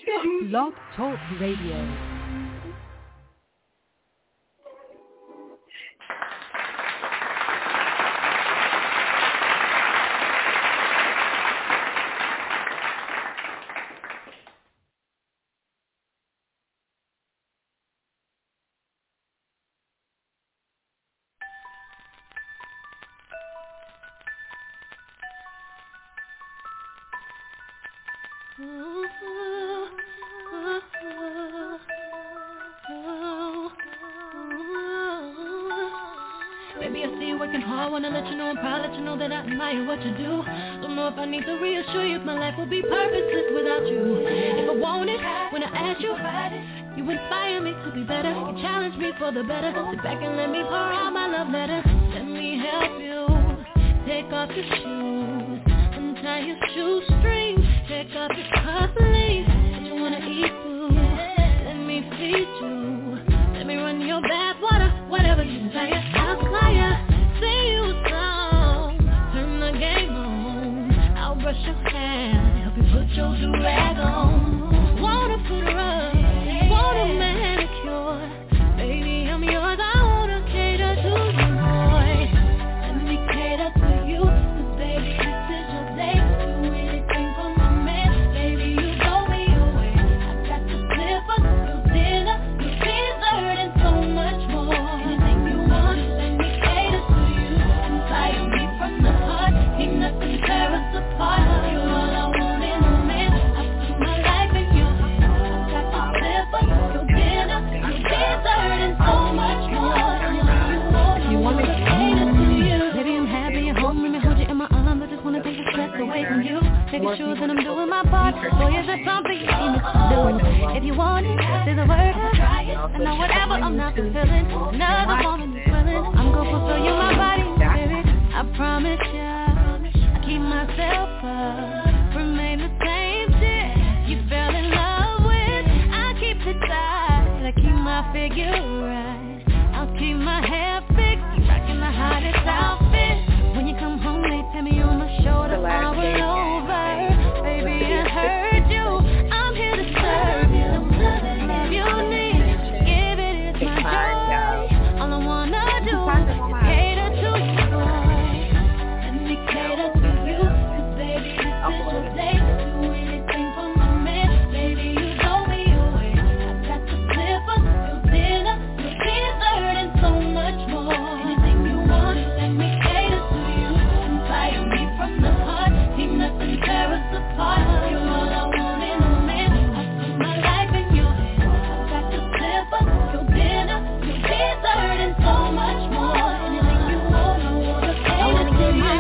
Blog Talk Radio. Baby, I see you working hard, wanna let you know I'm proud, let you know that I admire what you do. Don't know if I need to reassure you if my life would be purposeless without you. If I want it, when I ask you, you inspire me to be better. You challenge me for the better. Sit back and let me pour out my love letter. Let me help you. Take off your shoes, untie your shoestrings. Take off your cufflinks. If you wanna eat food, let me feed you. Let me run your bath water, whatever you desire. I'll fly ya, sing you a song, turn the game on. I'll brush your hair, help you put your do-rag on. Wanna put her up, want a manicure. Baby, I'm yours, I wanna cater to you, boy. Let me cater to you, 'cause baby, this is your day. Do anything for my man, baby, you blow me away. I got the slippers, your dinner, your dessert, and so much more. Anything you want, let me cater to you. Inspire me from the heart, ain't nothing tear us apart. You're all I want in a man, I put my life in your hands. I got the slippers, your dinner, your dessert, and so much more. Anything you want me to cater to you. Baby, I'm happy you're home, let me hold you in my arms. I just wanna take the stress away from you. Making sure that I'm doing my part. Boy, is there something you need me to do? If you want it, say the word. I know whatever I'm not fulfilling, another woman is willing. I'm gonna fulfill you my body, baby. I promise ya, I keep myself up, remain the same shit you fell in love with. I keep it tight, I keep my figure right. I'll keep my hair fixed, keep rocking the hottest outfit. When you come home, they tell me on my shoulder, I will over. Baby, I heard you, I'm here to serve you. If you need, give it, it's my joy. All I wanna do is cater to you, boy. Let me cater to you, 'cause baby, this is your day. Do anything for my man, baby, you blow me away. I got the slippers, your dinner, your dessert, and so much more. Anything you want, let me cater to you. Inspire me from the heart, ain't nothing tear us apart. You're all I want in a man, I put my life in your hands. I got the slippers, your dinner, your dessert, and so much more. Anything you want, I wanna cater to you.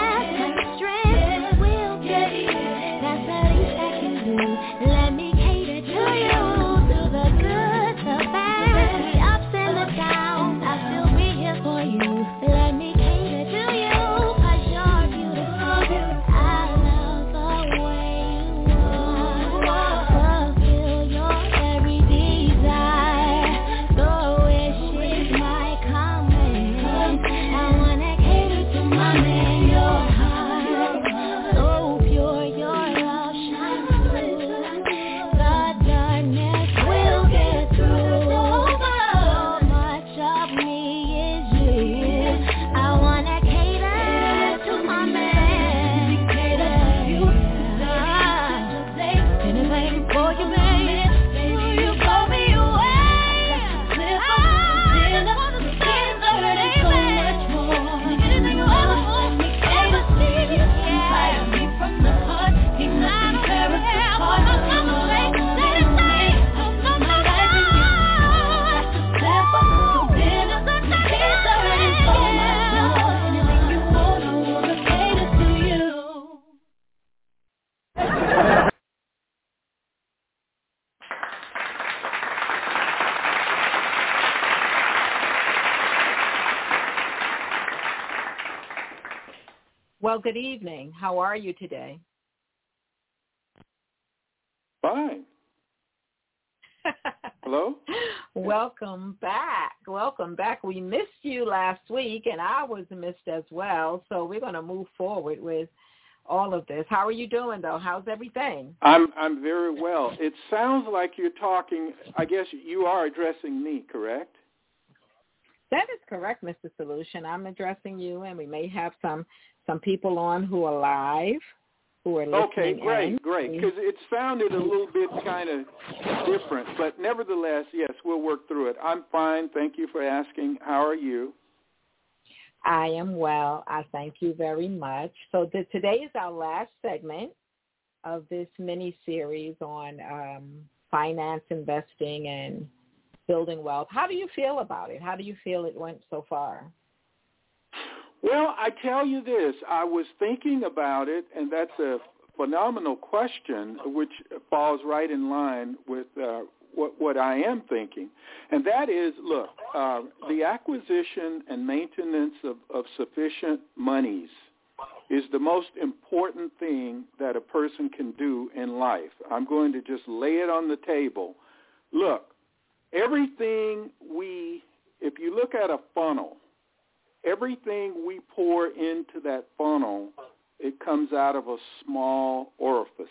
My strength will get it. That's the least I can do. Let me cater to you, to the good, the bad, the ups and the downs. I'll still be here for you. Let me cater to you, 'cause you're beautiful. I love the way you are. Fulfill your every desire. The wish is my command. I wanna cater to my man, your heart. So pure, your love shines through. The darkness will get through. So much of me is you. I wanna cater to my man. Cater to you. Anything for you, man. Baby, you blow me away. I wanna dessert and so much more. Anything you ever want, me cater to you. Inspire me from the heart, ain't nothing tear us apart. I'm gonna make anything. Put my life in you. Your dinner, your dessert, and so much more. Anything you want, I wanna cater to you. Well, good evening. How are you today? Fine. Hello? Welcome back. Welcome back. We missed you last week, and I was missed as well. So we're going to move forward with all of this. How are you doing, though? How's everything? I'm very well. It sounds like you're talking, I guess you are addressing me, correct? That is correct, Mr. Solution. I'm addressing you, and we may have some people on who are live, who are listening. Okay, great, because it sounded a little bit kind of different. But nevertheless, yes, we'll work through it. I'm fine. Thank you for asking. How are you? I am well. I thank you very much. So today is our last segment of this mini-series on finance, investing, and building wealth. How do you feel about it? How do you feel it went so far? Well, I tell you this. I was thinking about it, and that's a phenomenal question, which falls right in line with what I am thinking. And that is, look, the acquisition and maintenance of sufficient monies is the most important thing that a person can do in life. I'm going to just lay it on the table. Look, everything if you look at a funnel, everything we pour into that funnel, it comes out of a small orifice.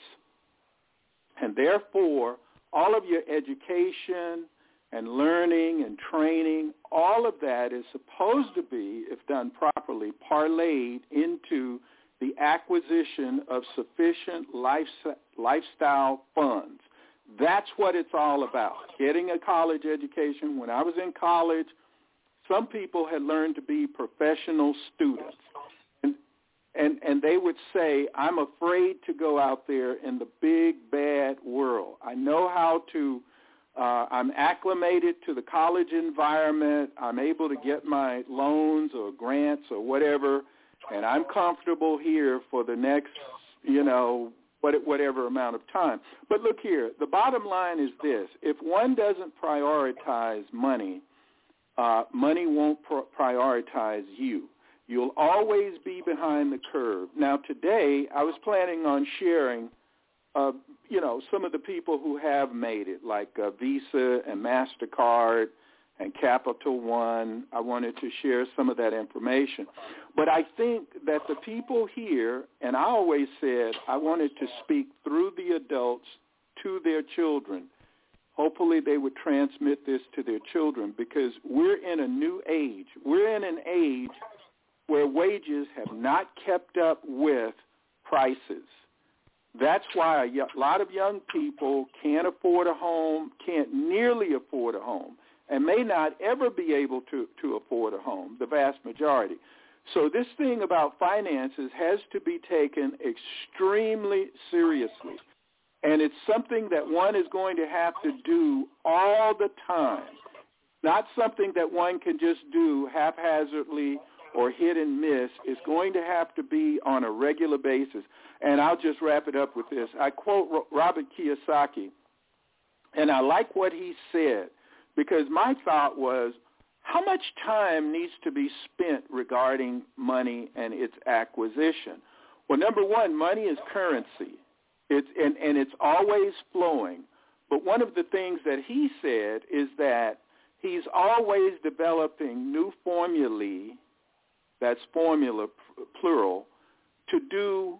And therefore, all of your education and learning and training, all of that is supposed to be, if done properly, parlayed into the acquisition of sufficient lifestyle funds. That's what it's all about, getting a college education. When I was in college, some people had learned to be professional students. And they would say, I'm afraid to go out there in the big, bad world. I know how to, I'm acclimated to the college environment. I'm able to get my loans or grants or whatever, and I'm comfortable here for the next, whatever amount of time. But look here, the bottom line is this. If one doesn't prioritize money, money won't prioritize you. You'll always be behind the curve. Now, today, I was planning on sharing, some of the people who have made it, like Visa and MasterCard and Capital One. I wanted to share some of that information. But I think that the people here, and I always said I wanted to speak through the adults to their children. Hopefully they would transmit this to their children, because we're in a new age. We're in an age where wages have not kept up with prices. That's why a lot of young people can't afford a home, can't nearly afford a home, and may not ever be able to afford a home, the vast majority. So this thing about finances has to be taken extremely seriously. And it's something that one is going to have to do all the time, not something that one can just do haphazardly or hit and miss. Is going to have to be on a regular basis. And I'll just wrap it up with this. I quote Robert Kiyosaki, and I like what he said, because my thought was, how much time needs to be spent regarding money and its acquisition? Well, number one, money is currency. It's always flowing. But one of the things that he said is that he's always developing new formulae, that's formula plural, to do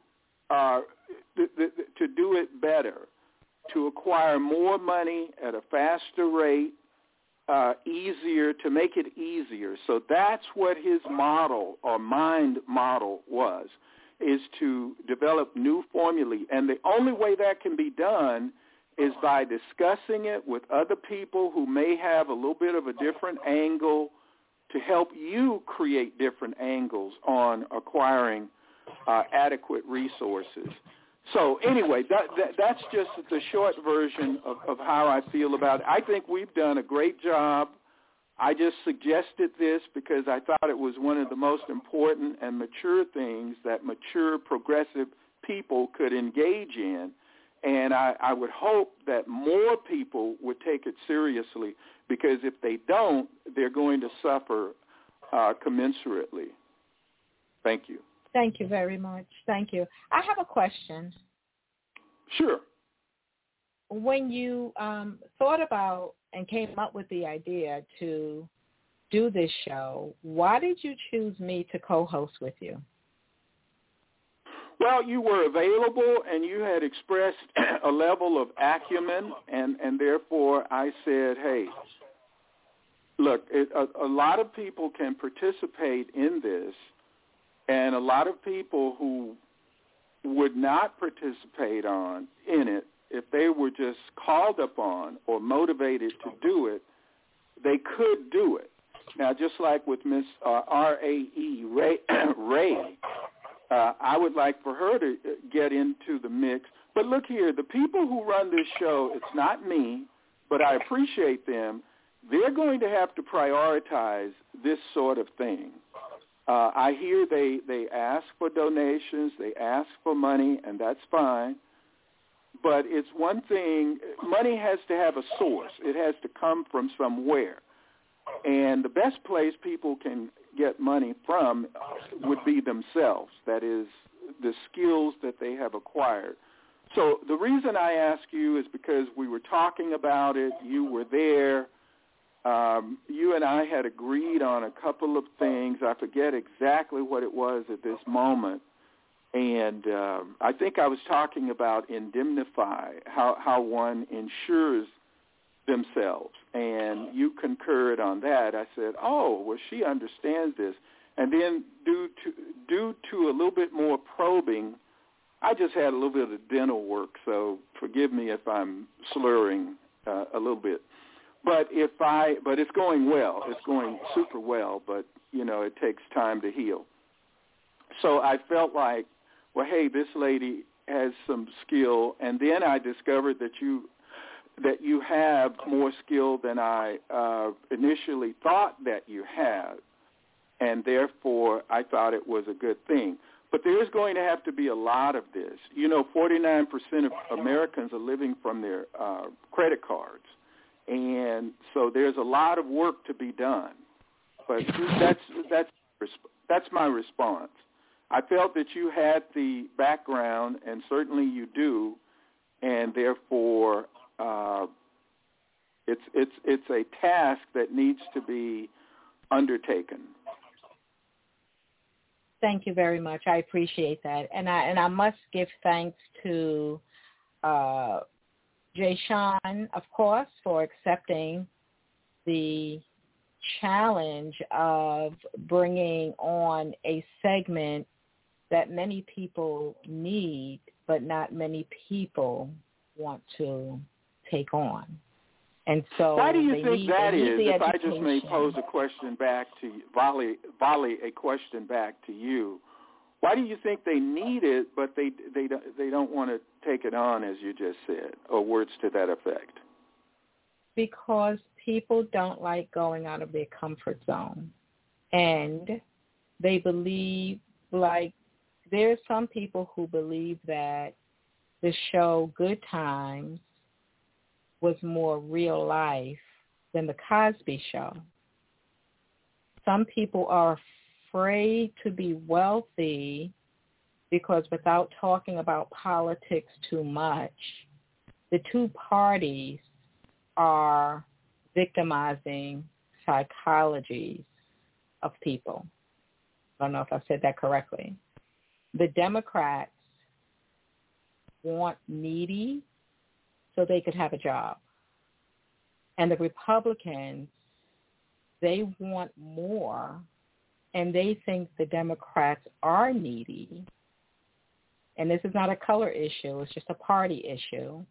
it better, to acquire more money at a faster rate, easier, to make it easier. So that's what his model or mind model was, is to develop new formulae. And the only way that can be done is by discussing it with other people who may have a little bit of a different angle, to help you create different angles on acquiring adequate resources. So anyway, that's just the short version of how I feel about it. I think we've done a great job. I just suggested this because I thought it was one of the most important and mature things that mature, progressive people could engage in. And I would hope that more people would take it seriously, because if they don't, they're going to suffer commensurately. Thank you. Thank you very much. Thank you. I have a question. Sure. When you thought about and came up with the idea to do this show, why did you choose me to co-host with you? Well, you were available, and you had expressed a level of acumen, and therefore I said, hey, look, a lot of people can participate in this, and a lot of people who would not participate in it, if they were just called upon or motivated to do it, they could do it. Now, just like with Miss R.A.E. Ray, I would like for her to get into the mix. But look here, the people who run this show, it's not me, but I appreciate them. They're going to have to prioritize this sort of thing. I hear they ask for donations, they ask for money, and that's fine. But it's one thing, money has to have a source. It has to come from somewhere. And the best place people can get money from would be themselves, that is, the skills that they have acquired. So the reason I ask you is because we were talking about it, you were there, you and I had agreed on a couple of things. I forget exactly what it was at this moment. And I think I was talking about indemnify, how one insures themselves, and you concurred on that. I said, oh, well, she understands this. And then due to a little bit more probing, I just had a little bit of dental work, so forgive me if I'm slurring a little bit. But it's going well. It's going super well, but, it takes time to heal. So I felt like, well, hey, this lady has some skill, and then I discovered that you have more skill than I initially thought that you had, and therefore I thought it was a good thing. But there's going to have to be a lot of this. 49% of Americans are living from their credit cards, and so there's a lot of work to be done. But that's my response. I felt that you had the background, and certainly you do, and therefore it's a task that needs to be undertaken. Thank you very much. I appreciate that, and I must give thanks to Jay Sean, of course, for accepting the challenge of bringing on a segment that many people need, but not many people want to take on. And so why do you think that is? If I just may pose a question back to you, volley a question back to you, why do you think they need it, but they don't want to take it on, as you just said, or words to that effect? Because people don't like going out of their comfort zone, and they believe, like, there are some people who believe that the show Good Times was more real life than the Cosby Show. Some people are afraid to be wealthy because without talking about politics too much, the two parties are victimizing psychologies of people. I don't know if I said that correctly. The Democrats want needy so they could have a job. And the Republicans, they want more, and they think the Democrats are needy. And this is not a color issue. It's just a party issue.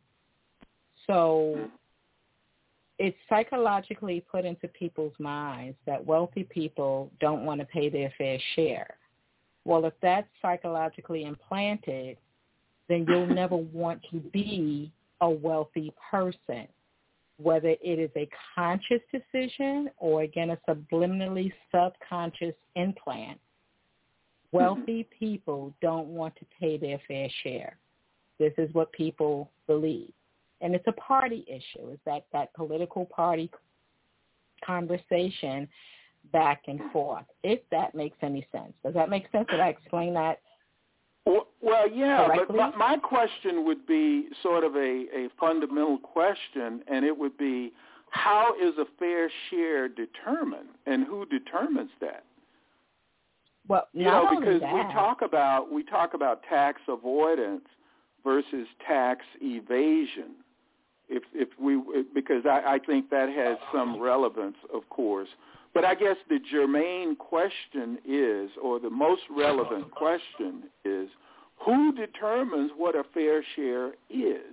So it's psychologically put into people's minds that wealthy people don't want to pay their fair share. Well, if that's psychologically implanted, then you'll never want to be a wealthy person, whether it is a conscious decision or, again, a subliminally subconscious implant. Wealthy people don't want to pay their fair share. This is what people believe. And it's a party issue. It's that political party conversation back and forth, if that makes any sense. Does that make sense? Did I explain that? Well, yeah, correctly? But my question would be sort of a fundamental question, and it would be, how is a fair share determined, and who determines that? Well, because we talk about tax avoidance versus tax evasion. Because I think that has some relevance, of course. But I guess the germane question is, or the most relevant question is, who determines what a fair share is?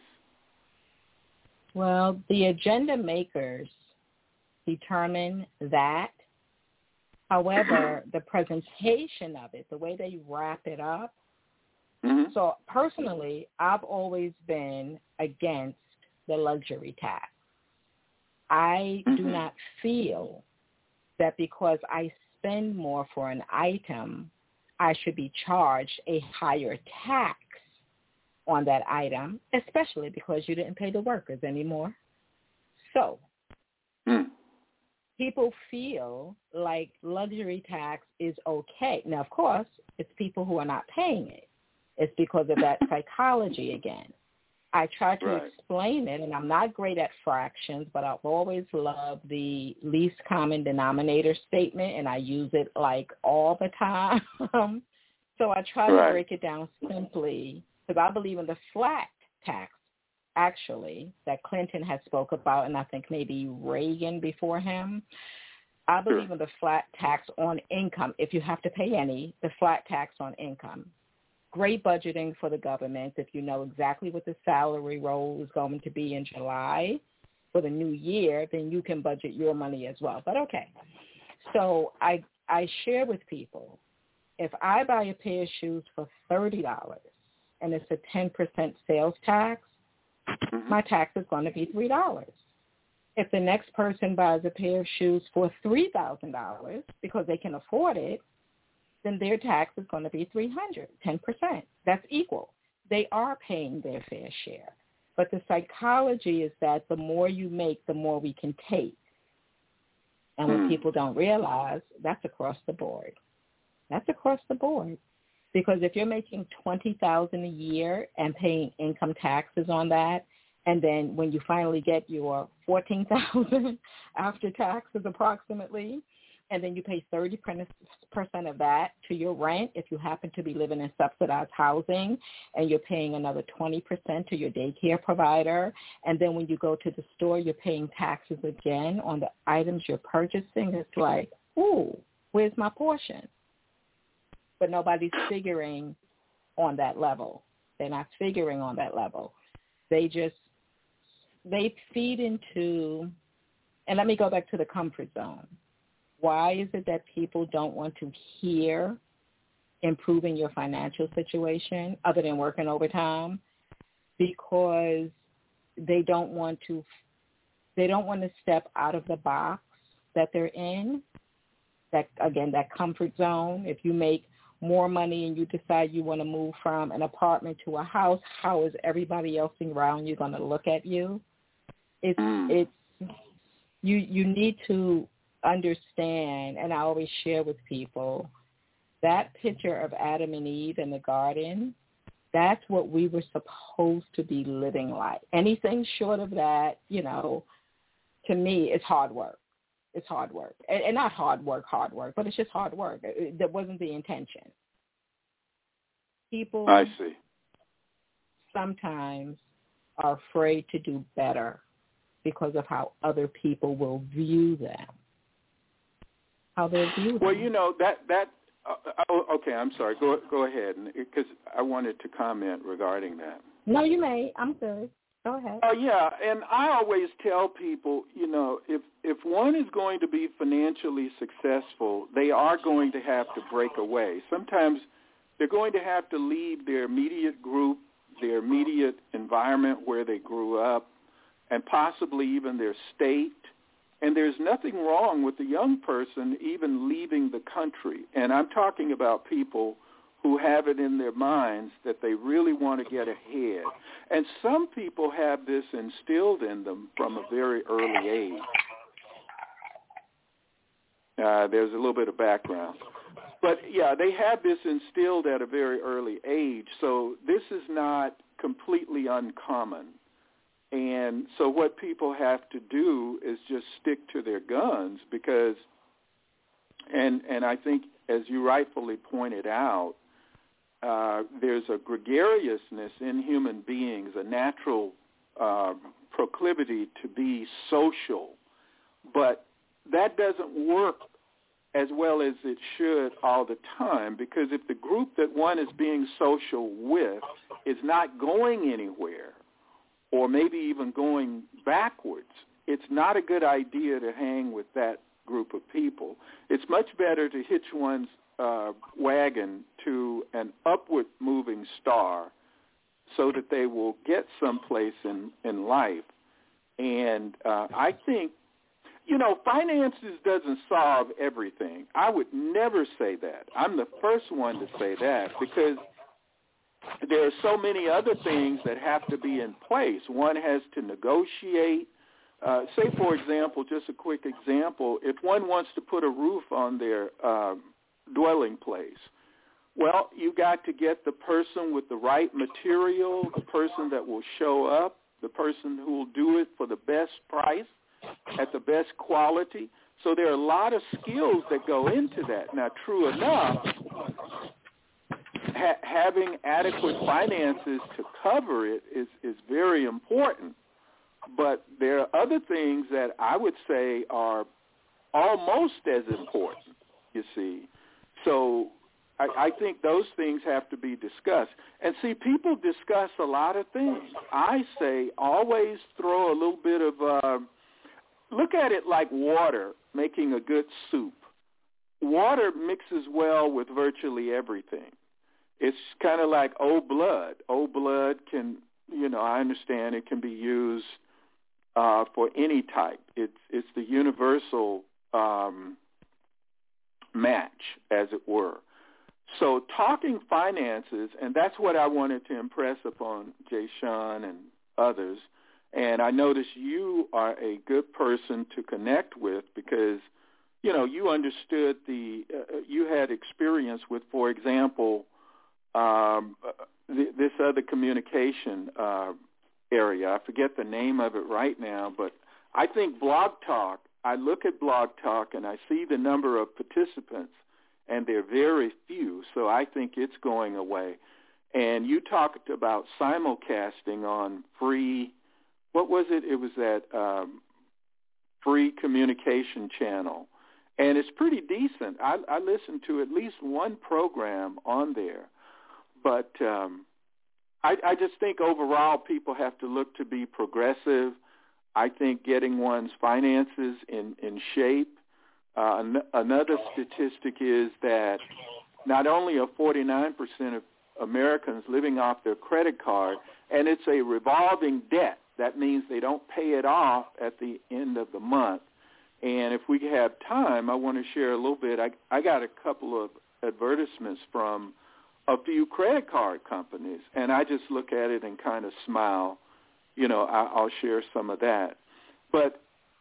Well, the agenda makers determine that. However, the presentation of it, the way they wrap it up. Mm-hmm. So personally, I've always been against the luxury tax. I do not feel that because I spend more for an item, I should be charged a higher tax on that item, especially because you didn't pay the workers anymore. So people feel like luxury tax is okay. Now, of course, it's people who are not paying it. It's because of that psychology again. I try to explain it, and I'm not great at fractions, but I've always loved the least common denominator statement, and I use it like all the time. So I try to break it down simply, because I believe in the flat tax, actually, that Clinton has spoke about, and I think maybe Reagan before him. I believe in the flat tax on income. If you have to pay any, the flat tax on income. Great budgeting for the government. If you know exactly what the salary roll is going to be in July for the new year, then you can budget your money as well. But okay. So I share with people, if I buy a pair of shoes for $30 and it's a 10% sales tax, my tax is going to be $3. If the next person buys a pair of shoes for $3,000 because they can afford it, then their tax is going to be $300, 10%. That's equal. They are paying their fair share. But the psychology is that the more you make, the more we can take. And what people don't realize, that's across the board. That's across the board. Because if you're making $20,000 a year and paying income taxes on that, and then when you finally get your $14,000 after taxes approximately, and then you pay 30% of that to your rent if you happen to be living in subsidized housing, and you're paying another 20% to your daycare provider, and then when you go to the store, you're paying taxes again on the items you're purchasing. It's like, ooh, where's my portion? But nobody's figuring on that level. They're not figuring on that level. They feed into, and let me go back to the comfort zone. Why is it that people don't want to hear improving your financial situation other than working overtime? Because they don't want to step out of the box that they're in. That, again, that comfort zone. If you make more money and you decide you want to move from an apartment to a house, how is everybody else around you going to look at you? You need to understand, and I always share with people, that picture of Adam and Eve in the garden, that's what we were supposed to be living like. Anything short of that, to me, it's hard work. It's hard work. And not hard work, but it's just hard work. That wasn't the intention. People, I see, sometimes are afraid to do better because of how other people will view them. How they view them. Well, okay, I'm sorry. Go ahead, because I wanted to comment regarding that. No, you may. I'm good. Go ahead. Oh, yeah, and I always tell people, if one is going to be financially successful, they are going to have to break away. Sometimes they're going to have to leave their immediate group, their immediate environment where they grew up, and possibly even their state. And there's nothing wrong with the young person even leaving the country. And I'm talking about people who have it in their minds that they really want to get ahead. And some people have this instilled in them from a very early age. There's a little bit of background. But, yeah, they have this instilled at a very early age. So this is not completely uncommon. And so what people have to do is just stick to their guns because, and I think as you rightfully pointed out, there's a gregariousness in human beings, a natural proclivity to be social, but that doesn't work as well as it should all the time, because if the group that one is being social with is not going anywhere, or maybe even going backwards, it's not a good idea to hang with that group of people. It's much better to hitch one's wagon to an upward-moving star so that they will get someplace in life. And I think, finances doesn't solve everything. I would never say that. I'm the first one to say that, because there are so many other things that have to be in place. One has to negotiate. Say, for example, just a quick example, if one wants to put a roof on their dwelling place, well, you got to get the person with the right material, the person that will show up, the person who will do it for the best price, at the best quality. So there are a lot of skills that go into that. Now, true enough, having adequate finances to cover it is very important. But there are other things that I would say are almost as important, you see. So I think those things have to be discussed. And see, people discuss a lot of things. I say always throw a little bit of, look at it like water making a good soup. Water mixes well with virtually everything. It's kind of like old blood. Old blood can, I understand it can be used for any type. It's the universal match, as it were. So talking finances, and that's what I wanted to impress upon Jay Sean and others, and I notice you are a good person to connect with because, you understood you had experience with, for example, this other communication area. I forget the name of it right now, but I think Blog Talk, I look at Blog Talk and I see the number of participants, and they're very few, so I think it's going away. And you talked about simulcasting on free, what was it? It was that free communication channel. And it's pretty decent. I listened to at least one program on there. But I just think overall people have to look to be progressive. I think getting one's finances in shape. Another statistic is that not only are 49% of Americans living off their credit card, and it's a revolving debt. That means they don't pay it off at the end of the month. And if we have time, I want to share a little bit. I got a couple of advertisements from a few credit card companies, and I just look at it and kind of smile. I'll share some of that. But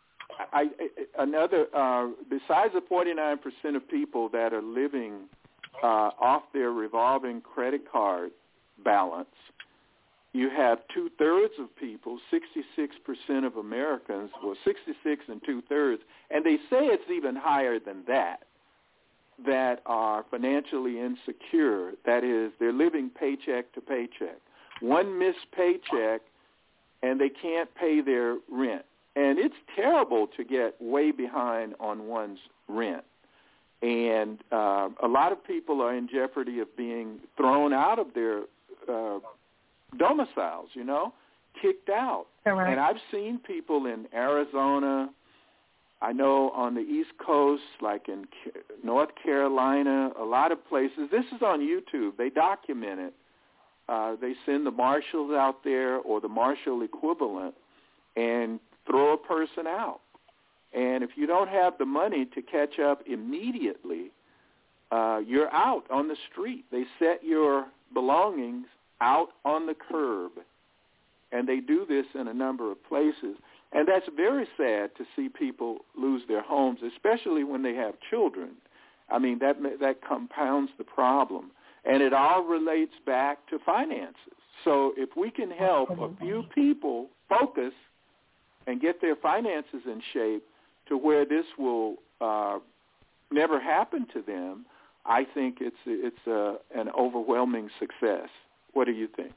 besides the 49% of people that are living off their revolving credit card balance, you have 2/3 of people, 66% of Americans, 66 and 2/3, and they say it's even higher than that are financially insecure. That is, they're living paycheck to paycheck. One missed paycheck, and they can't pay their rent. And it's terrible to get way behind on one's rent. And a lot of people are in jeopardy of being thrown out of their domiciles, kicked out. Correct. And I've seen people in Arizona, I know on the East Coast, like in North Carolina, a lot of places. This is on YouTube. They document it. They send the marshals out there or the marshal equivalent and throw a person out. And if you don't have the money to catch up immediately, you're out on the street. They set your belongings out on the curb. And they do this in a number of places. And that's very sad to see people lose their homes, especially when they have children. I mean, that compounds the problem. And it all relates back to finances. So if we can help a few people focus and get their finances in shape to where this will never happen to them, I think it's an overwhelming success. What do you think?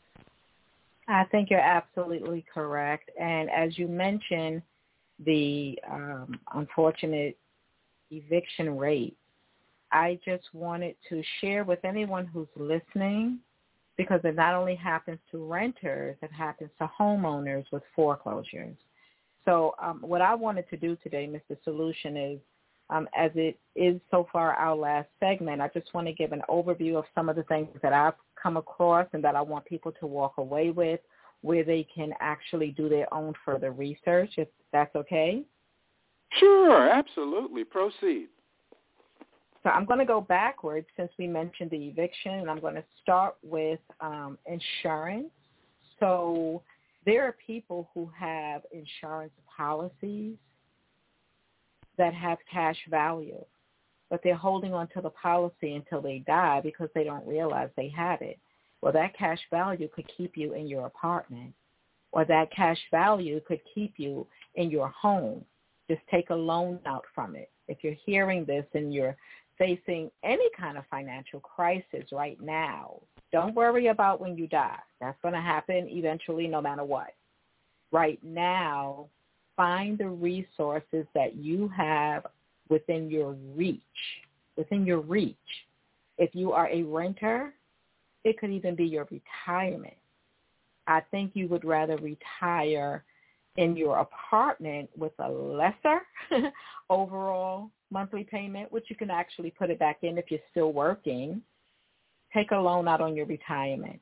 I think you're absolutely correct. And as you mentioned, the unfortunate eviction rate, I just wanted to share with anyone who's listening, because it not only happens to renters, it happens to homeowners with foreclosures. So what I wanted to do today, Mr. Solution, is as it is so far our last segment, I just want to give an overview of some of the things that I've come across and that I want people to walk away with, where they can actually do their own further research, if that's okay. Sure, absolutely. Proceed. So I'm going to go backwards since we mentioned the eviction, and I'm going to start with insurance. So there are people who have insurance policies that have cash value, but they're holding on to the policy until they die because they don't realize they have it. Well, that cash value could keep you in your apartment, or that cash value could keep you in your home. Just take a loan out from it. If you're hearing this and you're facing any kind of financial crisis right now, don't worry about when you die. That's going to happen eventually no matter what. Right now, find the resources that you have within your reach. Within your reach. If you are a renter, it could even be your retirement. I think you would rather retire in your apartment with a lesser overall monthly payment, which you can actually put it back in if you're still working. Take a loan out on your retirement.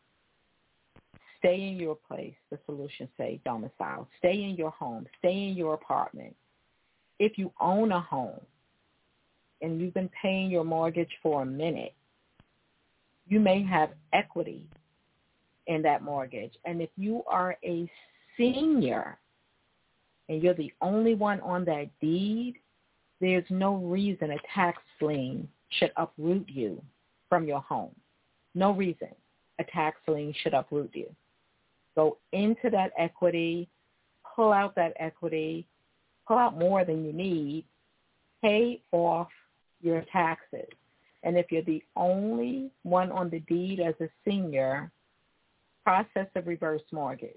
Stay in your place, the solution say, domicile. Stay in your home. Stay in your apartment. If you own a home and you've been paying your mortgage for a minute, you may have equity in that mortgage. And if you are a senior and you're the only one on that deed, there's no reason a tax lien should uproot you from your home. No reason a tax lien should uproot you. Go into that equity, pull out that equity, pull out more than you need, pay off your taxes. And if you're the only one on the deed as a senior, process a reverse mortgage.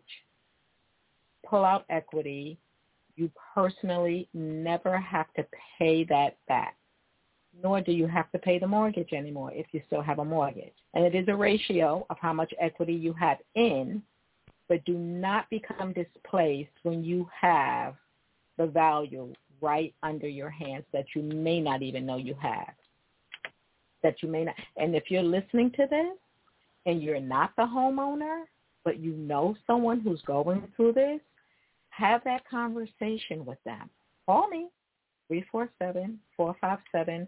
Pull out equity. You personally never have to pay that back, nor do you have to pay the mortgage anymore if you still have a mortgage. And it is a ratio of how much equity you have in, but do not become displaced when you have the value right under your hands that you may not even know you have. That you may not. And if you're listening to this and you're not the homeowner, but you know someone who's going through this, have that conversation with them. Call me, 347-457-2769.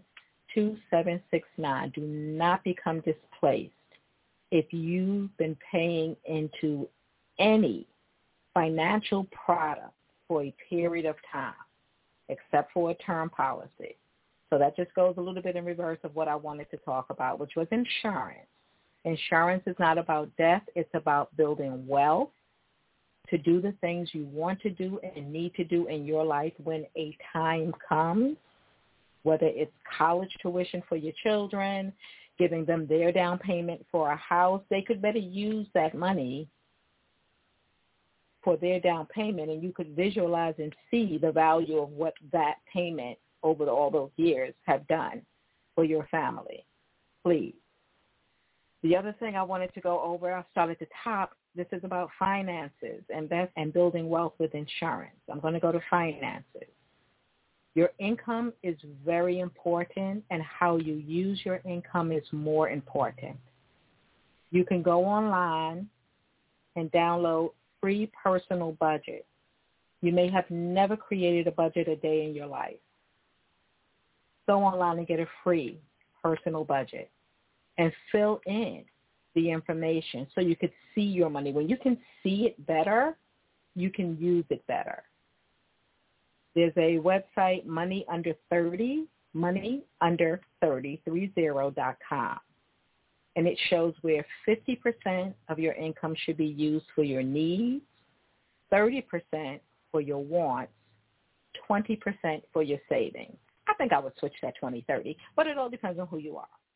Do not become displaced if you've been paying into any financial product for a period of time, except for a term policy. So that just goes a little bit in reverse of what I wanted to talk about, which was insurance. Insurance is not about death. It's about building wealth to do the things you want to do and need to do in your life when a time comes, whether it's college tuition for your children, giving them their down payment for a house. They could better use that money for their down payment, and you could visualize and see the value of what that payment over all those years have done for your family. Please. The other thing I wanted to go over, I'll start at the top. This is about finances and building wealth with insurance. I'm going to go to finances. Your income is very important, and how you use your income is more important. You can go online and download free personal budget. You may have never created a budget a day in your life. Go online and get a free personal budget and fill in the information so you could see your money. When you can see it better, you can use it better. There's a website, moneyunder30.com, and it shows where 50% of your income should be used for your needs, 30% for your wants, 20% for your savings. I think I would switch that 20-30, but it all depends on who you are.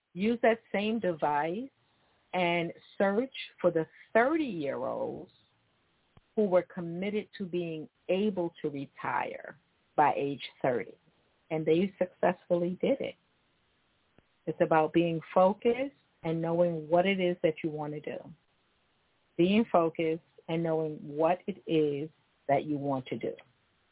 use that same device and search for the 30-year-olds who were committed to being able to retire by age 30. And they successfully did it. It's about being focused and knowing what it is that you want to do. Being focused and knowing what it is that you want to do.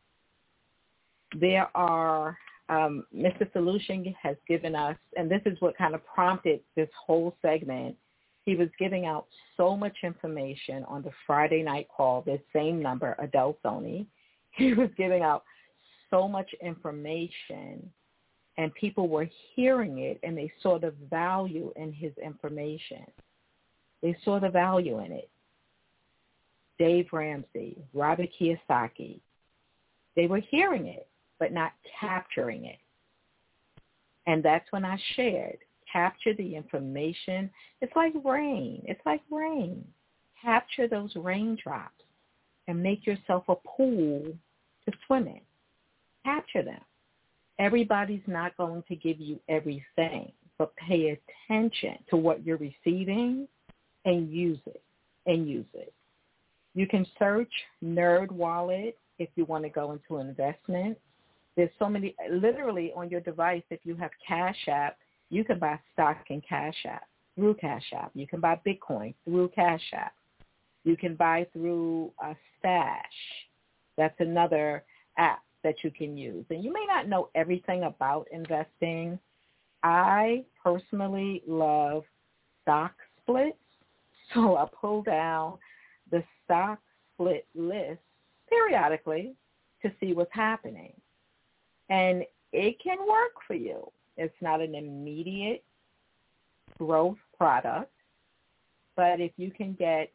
There are, Mr. Solution has given us, and this is what kind of prompted this whole segment, he was giving out so much information on the Friday night call, this same number, adults only. He was giving out so much information, and people were hearing it, and they saw the value in his information. They saw the value in it. Dave Ramsey, Robert Kiyosaki, they were hearing it, but not capturing it. And that's when I shared, capture the information. It's like rain. It's like rain. Capture those raindrops and make yourself a pool to swim in. Capture them. Everybody's not going to give you everything, but pay attention to what you're receiving and use it. You can search NerdWallet if you want to go into investments. There's so many, literally on your device, if you have Cash App, you can buy stock in Cash App, through Cash App. You can buy Bitcoin through Cash App. You can buy through Stash. That's another app that you can use. And you may not know everything about investing. I personally love stock splits. So I pull down the stock split list periodically to see what's happening. And it can work for you. It's not an immediate growth product, but if you can get,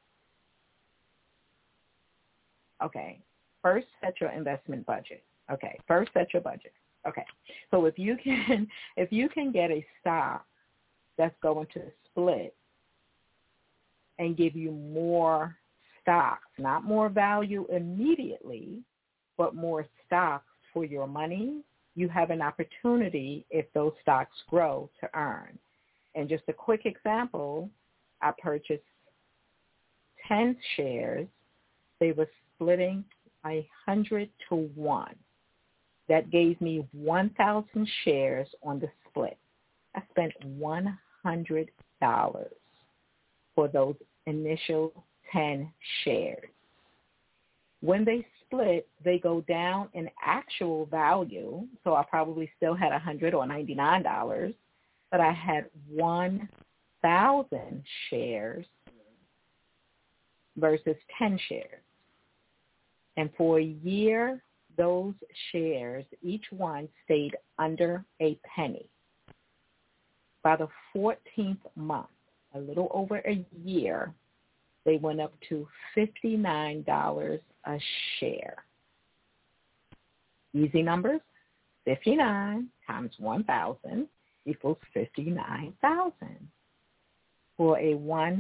first set your investment budget. First set your budget. So if you can get a stock that's going to split and give you more stocks, not more value immediately, but more stocks for your money, you have an opportunity, if those stocks grow, to earn. And just a quick example, I purchased 10 shares. They were splitting 100 to 1. That gave me 1,000 shares on the split. I spent $100 for those initial 10 shares. When they split, they go down in actual value, so I probably still had $100 or $99, but I had 1,000 shares versus 10 shares. And for a year, those shares, each one stayed under a penny. By the 14th month, a little over a year, they went up to $59 a share. Easy numbers, 59 times 1,000 equals 59,000 for a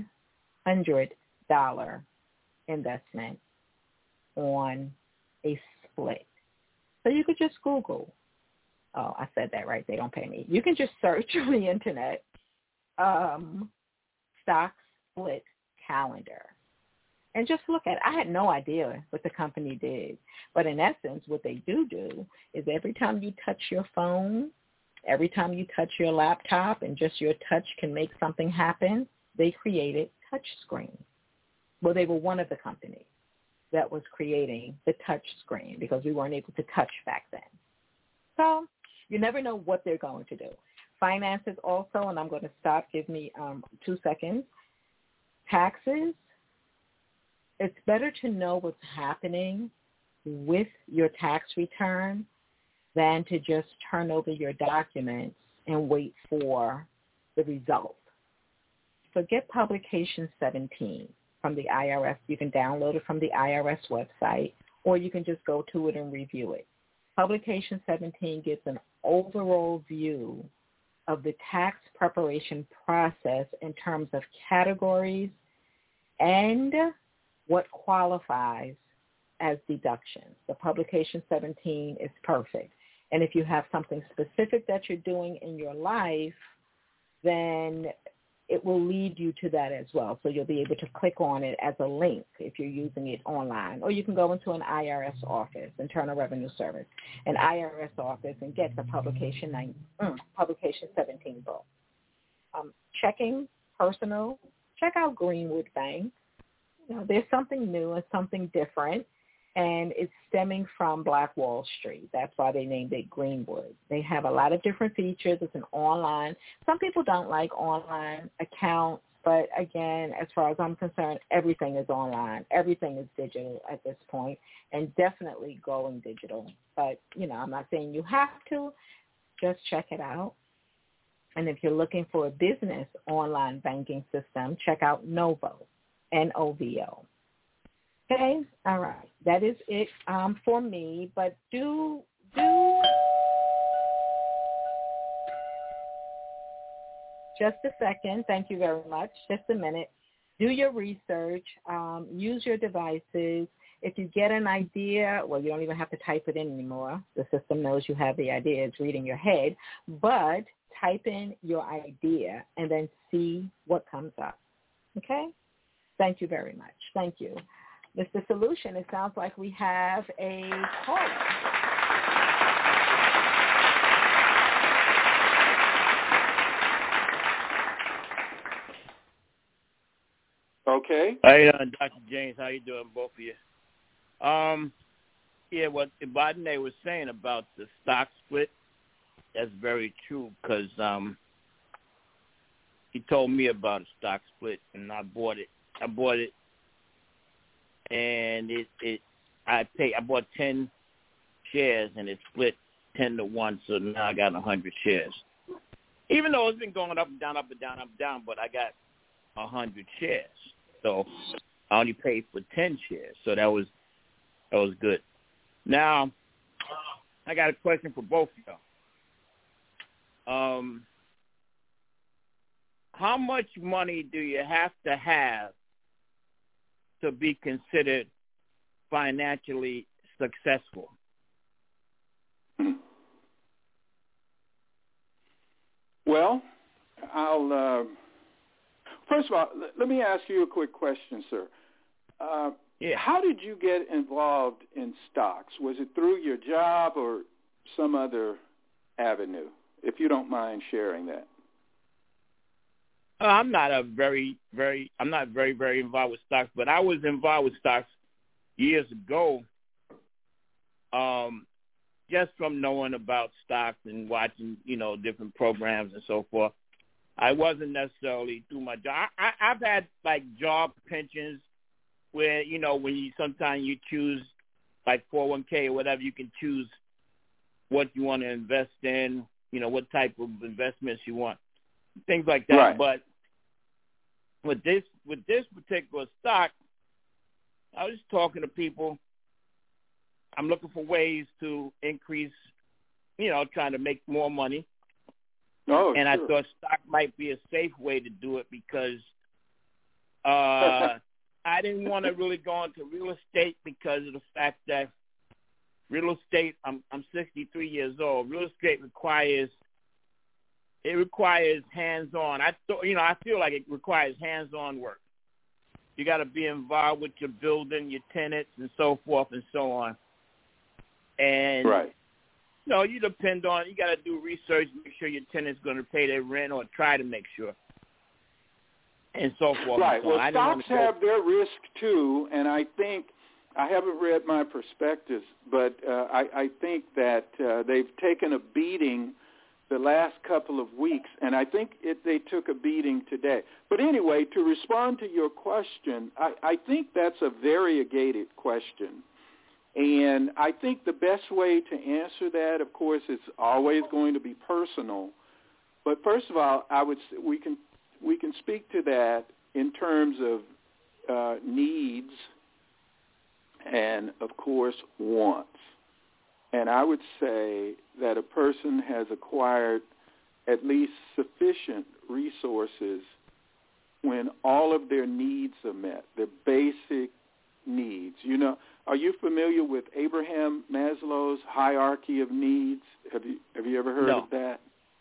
$100 investment on a split. So you could just Google. Oh, I said that right. They don't pay me. You can just search on the internet, stock split calendar, and just look at it. I had no idea what the company did. But in essence, what they do is every time you touch your phone, every time you touch your laptop, and just your touch can make something happen, they created touch screen. Well, they were one of the companies that was creating the touch screen because we weren't able to touch back then. So you never know what they're going to do. Finances also, and I'm going to stop. Give me 2 seconds. Taxes. It's better to know what's happening with your tax return than to just turn over your documents and wait for the result. So get Publication 17 from the IRS. You can download it from the IRS website, or you can just go to it and review it. Publication 17 gives an overall view of the tax preparation process in terms of categories and what qualifies as deductions. The Publication 17 is perfect. And if you have something specific that you're doing in your life, then it will lead you to that as well. So you'll be able to click on it as a link if you're using it online. Or you can go into an IRS office, Internal Revenue Service, an IRS office, and get the Publication 17 book. Checking personal, check out Greenwood Bank. You know, there's something new and something different, and it's stemming from Black Wall Street. That's why they named it Greenwood. They have a lot of different features. It's an online. Some people don't like online accounts, but again, as far as I'm concerned, everything is online. Everything is digital at this point, and definitely going digital. But, you know, I'm not saying you have to. Just check it out. And if you're looking for a business online banking system, check out Novo, Novo. Okay, all right. That is it for me. But do just a second. Thank you very much. Just a minute. Do your research. Use your devices. If you get an idea, well, you don't even have to type it in anymore. The system knows you have the idea. It's reading your head. But type in your idea and then see what comes up. Okay? Thank you very much. Thank you. Mr. Solution, it sounds like we have a caller. Okay. How you doing, Dr. James? How you doing, both of you? Yeah, what Ibadne was saying about the stock split, that's very true because he told me about a stock split, and I bought it. And I bought 10 shares, and it split 10-1, so now I got 100 shares. Even though it's been going up and down, up and down, up and down, but I got 100 shares. So I only paid for 10 shares, so that was good. Now, I got a question for both of y'all. How much money do you have to be considered financially successful? Well, first of all, let me ask you a quick question, sir. Yeah. How did you get involved in stocks? Was it through your job or some other avenue, if you don't mind sharing that? I'm not very involved with stocks, but I was involved with stocks years ago, just from knowing about stocks and watching, different programs and so forth. I wasn't necessarily through my job. I've had like job pensions where, when sometimes you choose like 401k or whatever, you can choose what you want to invest in, what type of investments you want, things like that. Right. But with this particular stock, I was just talking to people. I'm looking for ways to increase, trying to make more money. Oh, and sure. I thought stock might be a safe way to do it because I didn't want to really go into real estate because of the fact that real estate, I'm 63 years old. Real estate requires hands-on. I feel like it requires hands-on work. You got to be involved with your building, your tenants, and so forth and so on. And right. You depend on, you got to do research, make sure your tenant's going to pay their rent or try to make sure, and so forth. Right. And so on. Well, stocks have their risk too, and I think, I haven't read my prospectus, but I think that they've taken a beating the last couple of weeks, and I think they took a beating today. But anyway, to respond to your question, I think that's a variegated question. And I think the best way to answer that, of course, is always going to be personal. But first of all, we can speak to that in terms of needs and, of course, wants. And I would say that a person has acquired at least sufficient resources when all of their needs are met, their basic needs. Are you familiar with Abraham Maslow's hierarchy of needs? Have you ever heard of that?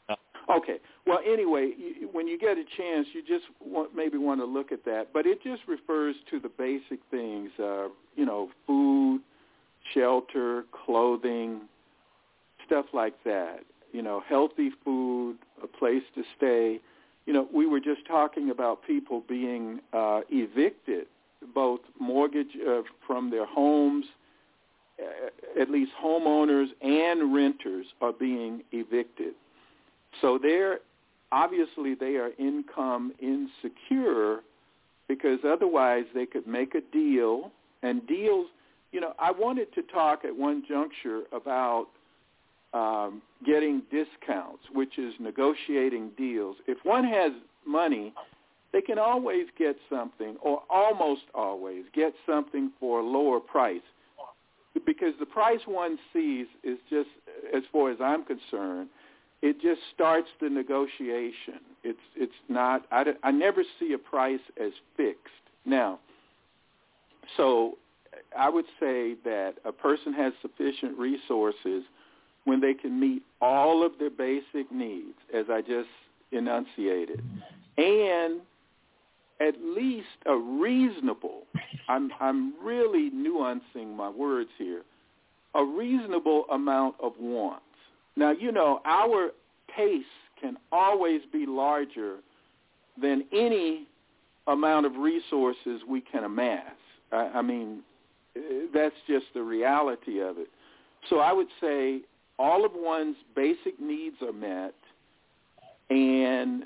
Okay. Well, anyway, when you get a chance, you just maybe want to look at that. But it just refers to the basic things, food, shelter, clothing, stuff like that. Healthy food, a place to stay. We were just talking about people being evicted, both mortgage from their homes, at least homeowners and renters are being evicted. So obviously they are income insecure because otherwise they could make a deal. And deals, I wanted to talk at one juncture about getting discounts, which is negotiating deals. If one has money, they can always get something, or almost always get something for a lower price, because the price one sees is just, as far as I'm concerned, it just starts the negotiation. It's not, I never see a price as fixed. Now, so I would say that a person has sufficient resources when they can meet all of their basic needs, as I just enunciated, and at least a reasonable, I'm really nuancing my words here, a reasonable amount of wants. Now, our pace can always be larger than any amount of resources we can amass. I mean, that's just the reality of it. So I would say all of one's basic needs are met, and,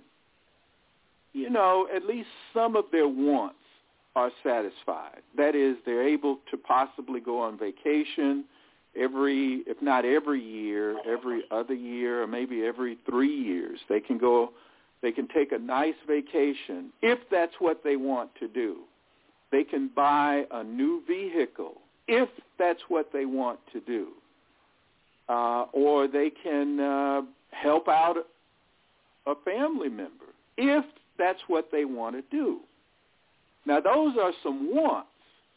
at least some of their wants are satisfied. That is, they're able to possibly go on vacation if not every year, every other year, or maybe every 3 years. They can take a nice vacation if that's what they want to do. They can buy a new vehicle if that's what they want to do. Or they can help out a family member if that's what they want to do. Now, those are some wants.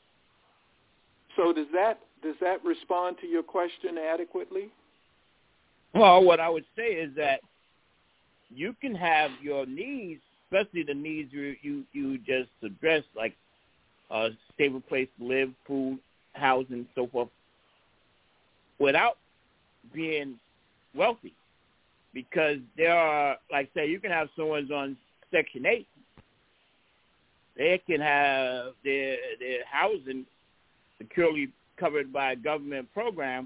So does that respond to your question adequately? Well, what I would say is that you can have your needs, especially the needs you just addressed, like a stable place to live, food, housing, so forth, without being wealthy. Because there are, like say, you can have someone's on Section 8. They can have their housing securely covered by a government program,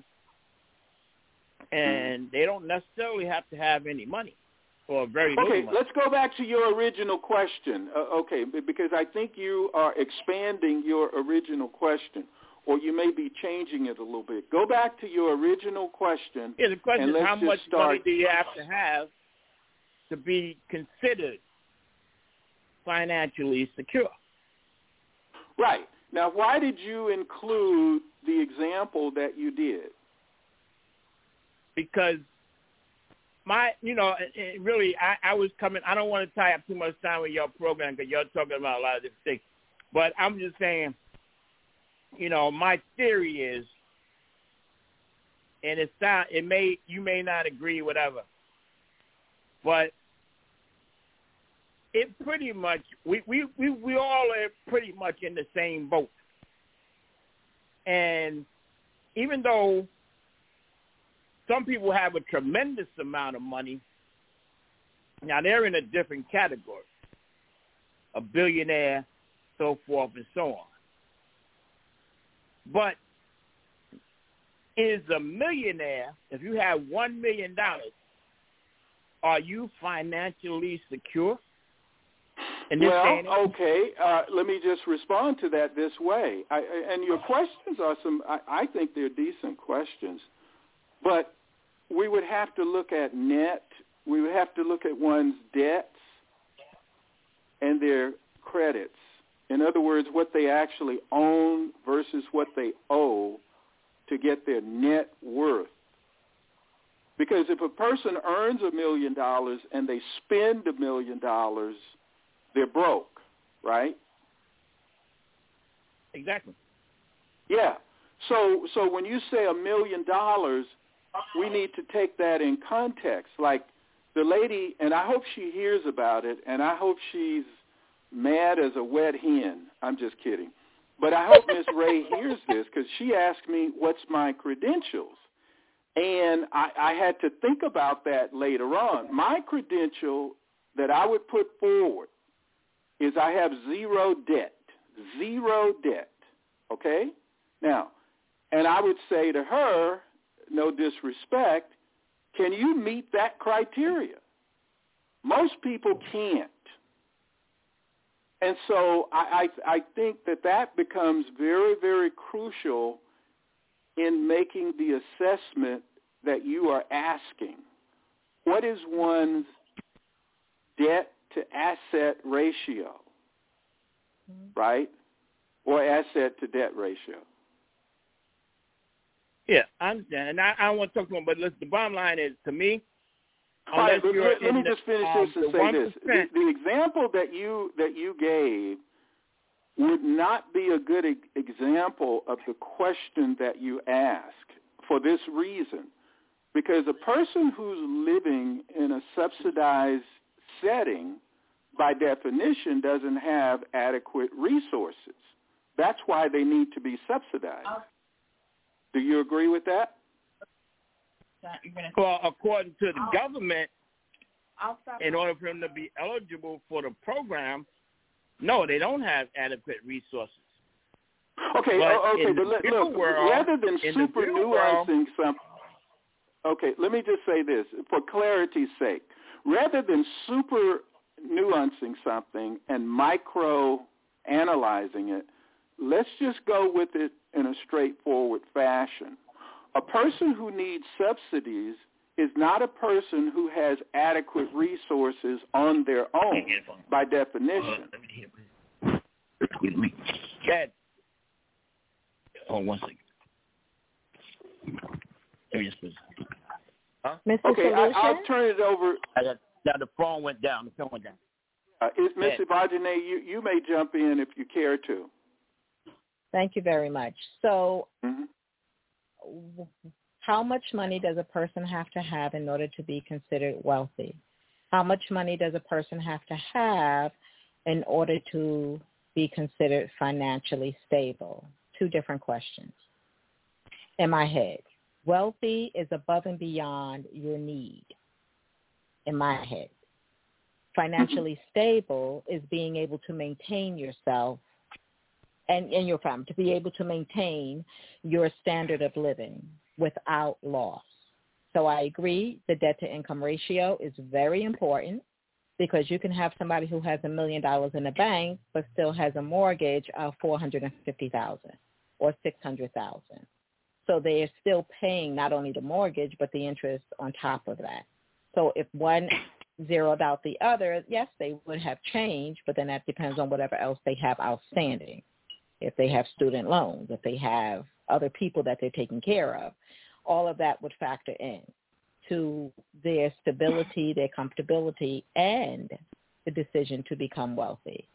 and they don't necessarily have to have any money or very little money. Okay, let's go back to your original question. Because I think you are expanding your original question, or you may be changing it a little bit. Go back to your original question. Yeah, the question is how much money do you have to be considered financially secure? Right. Now, why did you include the example that you did? Because I was coming, I don't want to tie up too much time with your program because you're talking about a lot of different things. But I'm just saying, my theory is, and you may not agree, whatever, but it pretty much, we all are pretty much in the same boat. And even though some people have a tremendous amount of money, now they're in a different category, a billionaire, so forth and so on. But is a millionaire, if you have $1 million, are you financially secure? Okay. Let me just respond to that this way. And your questions are I think they're decent questions. But we would have to look at net. We would have to look at one's debts and their credits. In other words, what they actually own versus what they owe to get their net worth. Because if a person earns $1 million and they spend $1 million, they're broke, right? Exactly. Yeah. So when you say $1 million, we need to take that in context. Like the lady, and I hope she hears about it, and I hope she's mad as a wet hen. I'm just kidding. But I hope Ms. Ray hears this, because she asked me, what's my credentials? And I had to think about that later on. My credential that I would put forward is I have zero debt, okay? Now, and I would say to her, no disrespect, can you meet that criteria? Most people can't. And so I think that becomes very, very crucial in making the assessment that you are asking. What is one's debt-to-asset ratio, right? Or asset-to-debt ratio? Yeah, I understand. And I want to talk to him, but listen, the bottom line is, to me, all right, let me just finish this and say this. The example that you gave would not be a good example of the question that you ask for this reason. Because a person who's living in a subsidized setting, by definition, doesn't have adequate resources. That's why they need to be subsidized. Do you agree with that? Well, according to the government, in order for them to be eligible for the program, no, they don't have adequate resources. Okay, but look, rather than super nuancing something, okay, let me just say this, for clarity's sake. Rather than super nuancing something and micro-analyzing it, let's just go with it in a straightforward fashion. A person who needs subsidies is not a person who has adequate resources on their own, by definition. Dad. Oh, one second. Let me just put huh? Okay, I'll turn it over. The phone went down. The phone went down. Ms. Ivajane, you may jump in if you care to. Thank you very much. So how much money does a person have to have in order to be considered wealthy? How much money does a person have to have in order to be considered financially stable? Two different questions in my head. Wealthy is above and beyond your need in my head. Financially stable is being able to maintain yourself and your family, to be able to maintain your standard of living without loss. So I agree the debt-to-income ratio is very important, because you can have somebody who has $1 million in the bank but still has a mortgage of $450,000 or $600,000. So they are still paying not only the mortgage but the interest on top of that. So if one zeroed out the other, yes, they would have changed, but then that depends on whatever else they have outstanding. If they have student loans, if they have other people that they're taking care of, all of that would factor in to their stability, their comfortability, and the decision to become wealthy.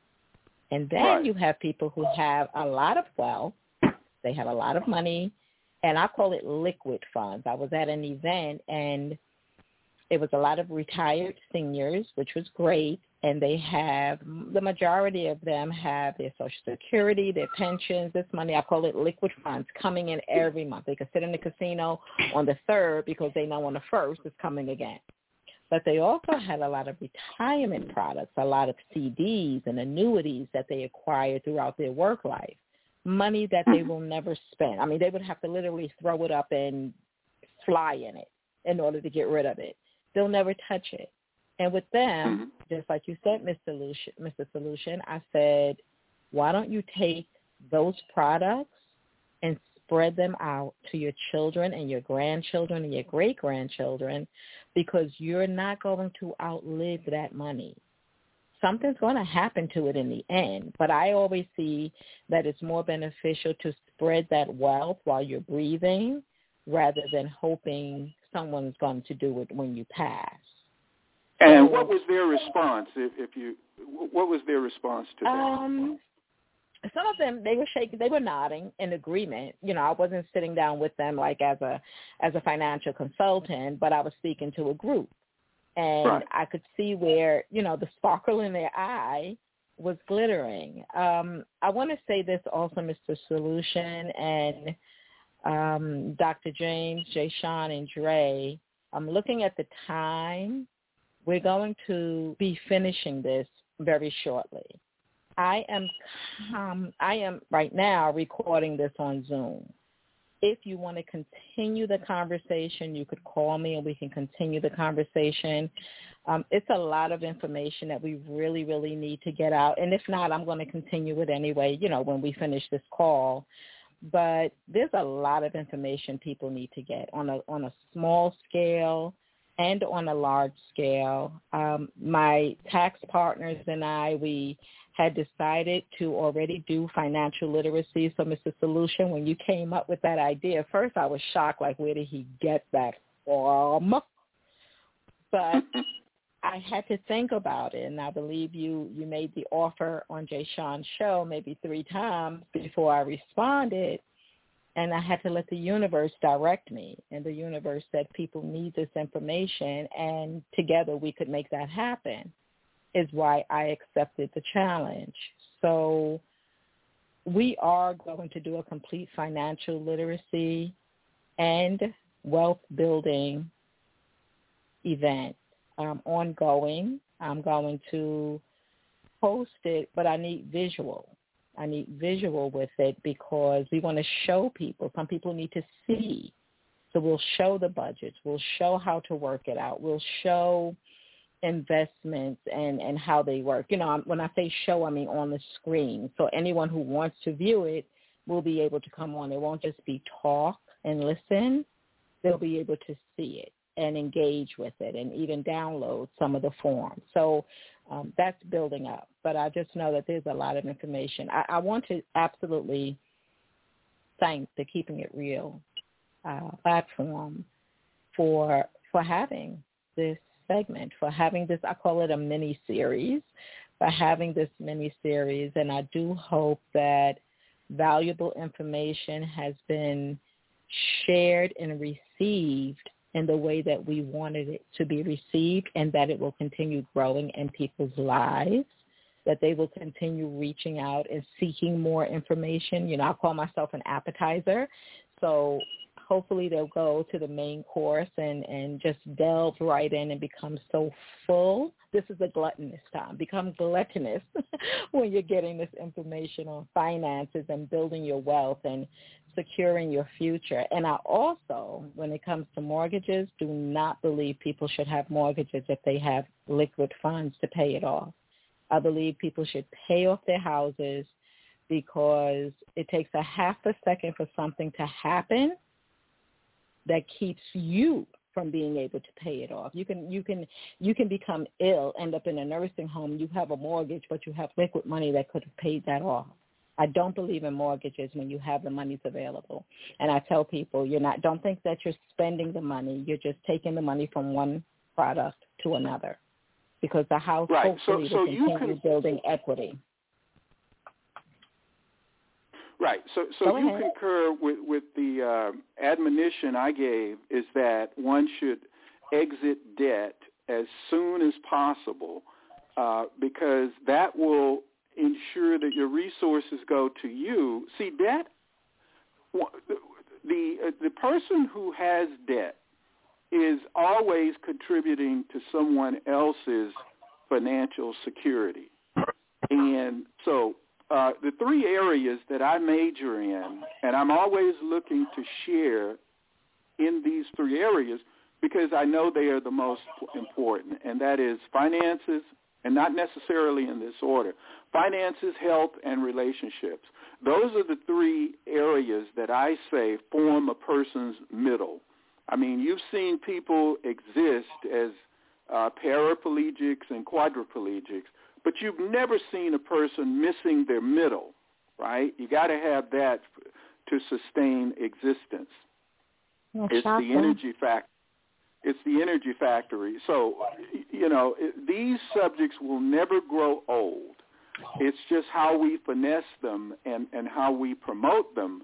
And then you have people who have a lot of wealth, they have a lot of money, and I call it liquid funds. I was at an event, and it was a lot of retired seniors, which was great, and they have, the majority of them have their Social Security, their pensions, this money, I call it liquid funds, coming in every month. They could sit in the casino on the 3rd because they know on the 1st it's coming again. But they also had a lot of retirement products, a lot of CDs and annuities that they acquired throughout their work life, money that they will never spend. I mean, they would have to literally throw it up and fly in it in order to get rid of it. They'll never touch it. And with them, just like you said, Mr. Solution, I said, why don't you take those products and spread them out to your children and your grandchildren and your great-grandchildren, because you're not going to outlive that money. Something's going to happen to it in the end, but I always see that it's more beneficial to spread that wealth while you're breathing rather than hoping someone's going to do it when you pass. And what was their response? What was their response to that? Some of them, they were shaking, they were nodding in agreement. You know, I wasn't sitting down with them like as a financial consultant, but I was speaking to a group. And I could see where, the sparkle in their eye was glittering. I want to say this also, Mr. Solution and Dr. James, Jay Sean, and Dre. I'm looking at the time. We're going to be finishing this very shortly. I am right now recording this on Zoom. If you want to continue the conversation, you could call me and we can continue the conversation. It's a lot of information that we really, really need to get out. And if not, I'm going to continue it anyway, when we finish this call. But there's a lot of information people need to get on a small scale and on a large scale. My tax partners and I, we had decided to already do financial literacy. So, Mr. Solution, when you came up with that idea, first I was shocked, like, where did he get that from? But I had to think about it, and I believe you made the offer on Jay Sean's show maybe 3 times before I responded, and I had to let the universe direct me. And the universe said people need this information, and together we could make that happen. Is why I accepted the challenge. So we are going to do a complete financial literacy and wealth building event ongoing. I'm going to post it, but I need visual. I need visual with it because we want to show people. Some people need to see. So we'll show the budgets. We'll show how to work it out. We'll show investments and how they work. When I say show, I mean on the screen. So anyone who wants to view it will be able to come on. It won't just be talk and listen. They'll be able to see it and engage with it and even download some of the forms. So that's building up. But I just know that there's a lot of information. I want to absolutely thank the Keeping It Real platform for having this segment, for having this, I call it a mini-series, for having this mini-series. And I do hope that valuable information has been shared and received in the way that we wanted it to be received, and that it will continue growing in people's lives, that they will continue reaching out and seeking more information. I call myself an appetizer. So hopefully they'll go to the main course and just delve right in and become so full. This is a gluttonous time. Become gluttonous when you're getting this information on finances and building your wealth and securing your future. And I also, when it comes to mortgages, do not believe people should have mortgages if they have liquid funds to pay it off. I believe people should pay off their houses because it takes a half a second for something to happen that keeps you from being able to pay it off. You can become ill, end up in a nursing home. You have a mortgage, but you have liquid money that could have paid that off. I don't believe in mortgages when you have the monies available. And I tell people, don't think that you're spending the money. You're just taking the money from one product to another, because the house hopefully will continue building equity. Right. So you concur with the admonition I gave, is that one should exit debt as soon as possible because that will ensure that your resources go to you. See, debt, the person who has debt is always contributing to someone else's financial security. And so the 3 areas that I major in, and I'm always looking to share in these 3 areas because I know they are the most important, and that is finances, and not necessarily in this order, finances, health, and relationships. Those are the 3 areas that I say form a person's middle. I mean, you've seen people exist as paraplegics and quadriplegics, but you've never seen a person missing their middle, right? You got to have that to sustain existence. It's the energy factor. It's the energy factory. So, these subjects will never grow old. It's just how we finesse them and how we promote them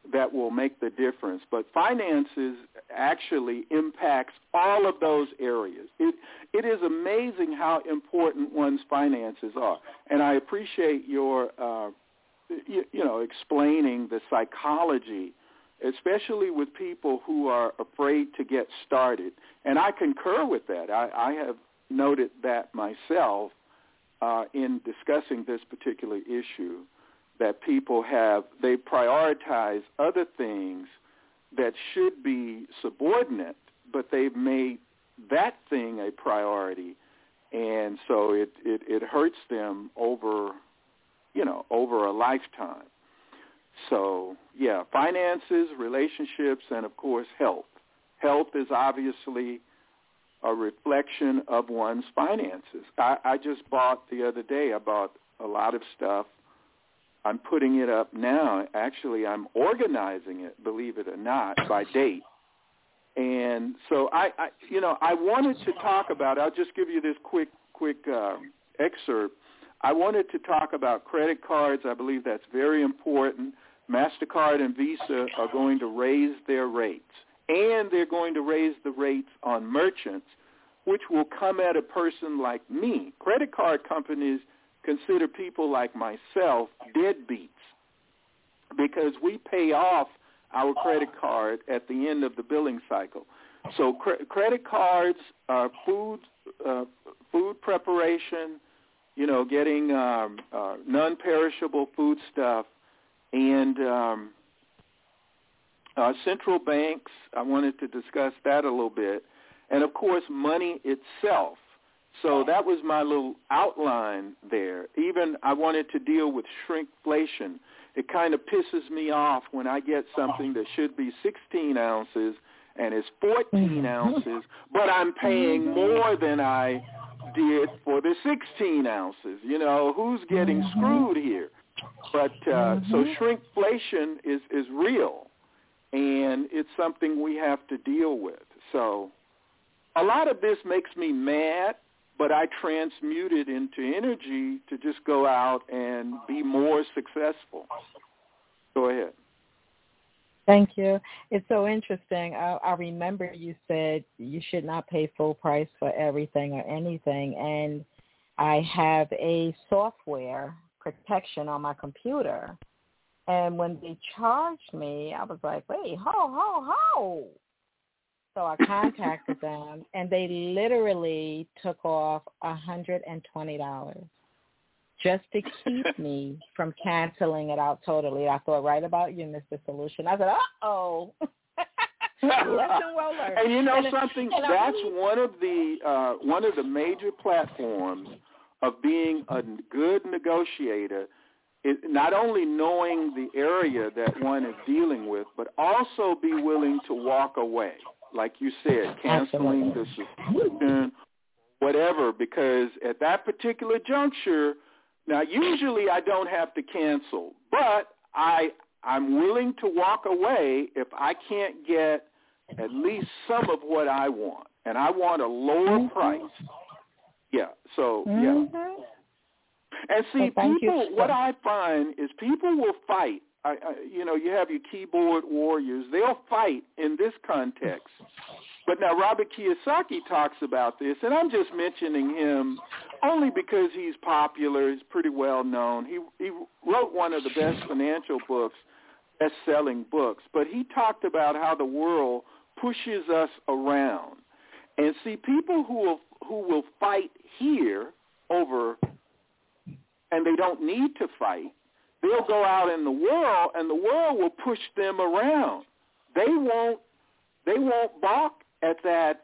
that will make the difference. But finances actually impacts all of those areas. It is amazing how important one's finances are. And I appreciate your, explaining the psychology, especially with people who are afraid to get started. And I concur with that. I have noted that myself in discussing this particular issue, that people they prioritize other things that should be subordinate, but they've made that thing a priority, and so it hurts them over a lifetime. So, yeah, finances, relationships, and, of course, health. Health is obviously a reflection of one's finances. I just bought the other day, I bought a lot of stuff. I'm putting it up now. Actually, I'm organizing it, believe it or not, by date. And so I wanted to talk about, I'll just give you this quick excerpt. I wanted to talk about credit cards. I believe that's very important. MasterCard and Visa are going to raise their rates, and they're going to raise the rates on merchants, which will come at a person like me. Credit card companies consider people like myself deadbeats because we pay off our credit card at the end of the billing cycle. So credit cards are food preparation, getting non-perishable food stuff, and central banks. I wanted to discuss that a little bit. And, of course, money itself. So that was my little outline there. Even I wanted to deal with shrinkflation. It kind of pisses me off when I get something that should be 16 ounces and is 14 ounces, but I'm paying more than I did for the 16 ounces. Who's getting screwed here? But so shrinkflation is real, and it's something we have to deal with. So a lot of this makes me mad, but I transmute it into energy to just go out and be more successful. Go ahead. Thank you. It's so interesting. I remember you said you should not pay full price for everything or anything, and I have a software protection on my computer, and when they charged me, I was like, wait, ho. So I contacted them, and they literally took off $120 just to keep me from canceling it out totally. I thought right about you, Mr. Solution. I said, uh-oh. Lesson well learned. And something? That's one of the major platforms of being a good negotiator. Is not only knowing the area that one is dealing with, but also be willing to walk away. Like you said, canceling the subscription, whatever, because at that particular juncture, now usually I don't have to cancel, but I'm willing to walk away if I can't get at least some of what I want, and I want a lower price. Yeah, so, yeah. And see, people, what I find is people will fight. You have your keyboard warriors. They'll fight in this context. But now Robert Kiyosaki talks about this, and I'm just mentioning him only because he's popular. He's pretty well known. He wrote one of the best financial books, best-selling books. But he talked about how the world pushes us around. And see, people who will fight here over, and they don't need to fight, they'll go out in the world, and the world will push them around. They won't balk at that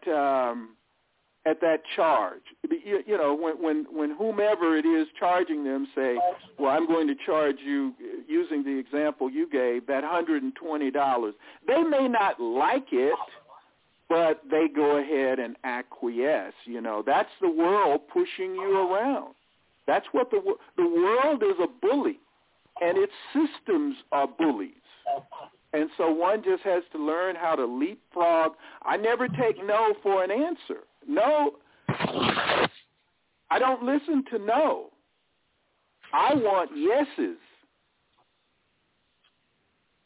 charge. When whomever it is charging them say, well, I'm going to charge you, using the example you gave, that $120. They may not like it, but they go ahead and acquiesce. That's the world pushing you around. That's what the world is, a bully. And its systems are bullies. And so one just has to learn how to leapfrog. I never take no for an answer. No, I don't listen to no. I want yeses.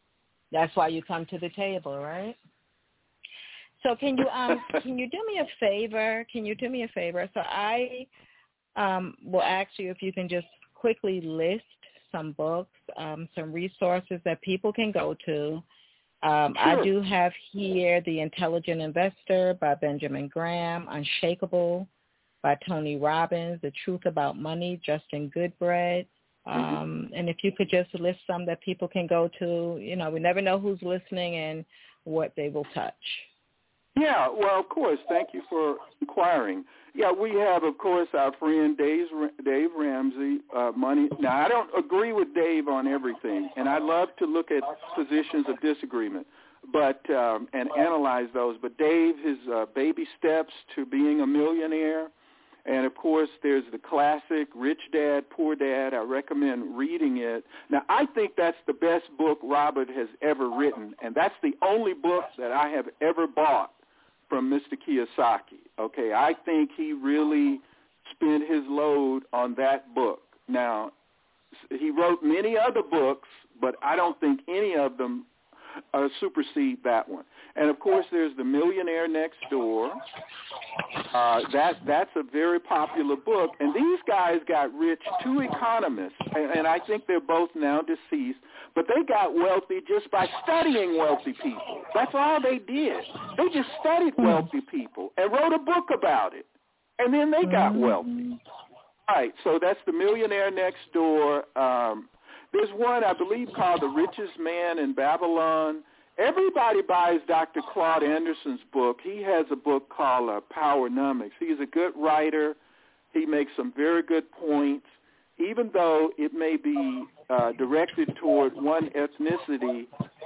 That's why you come to the table, right? So can you do me a favor? So I will ask you if you can just quickly list some books, some resources that people can go to. Sure. I do have here The Intelligent Investor by Benjamin Graham, Unshakable by Tony Robbins, The Truth About Money, Justin Goodbread. And if you could just list some that people can go to, we never know who's listening and what they will touch. Yeah, well, of course. Thank you for inquiring. Yeah, we have, of course, our friend Dave Ramsey, Money. Now, I don't agree with Dave on everything, and I love to look at positions of disagreement, but and analyze those. But Dave, his baby steps to being a millionaire, and, of course, there's the classic Rich Dad, Poor Dad. I recommend reading it. Now, I think that's the best book Robert has ever written, and that's the only book that I have ever bought from Mr. Kiyosaki. Okay, I think he really spent his load on that book. Now, he wrote many other books, but I don't think any of them supersede that one. And, of course, there's The Millionaire Next Door. That's a very popular book. And these guys got rich, two economists, and I think they're both now deceased, but they got wealthy just by studying wealthy people. That's all they did. They just studied wealthy people and wrote a book about it, and then they got wealthy. All right, so that's The Millionaire Next Door. There's one, I believe, called The Richest Man in Babylon. Everybody buys Dr. Claude Anderson's book. He has a book called Powernomics. He's a good writer. He makes some very good points. Even though it may be directed toward one ethnicity,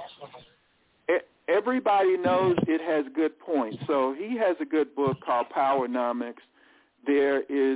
everybody knows it has good points. So he has a good book called Powernomics. There is,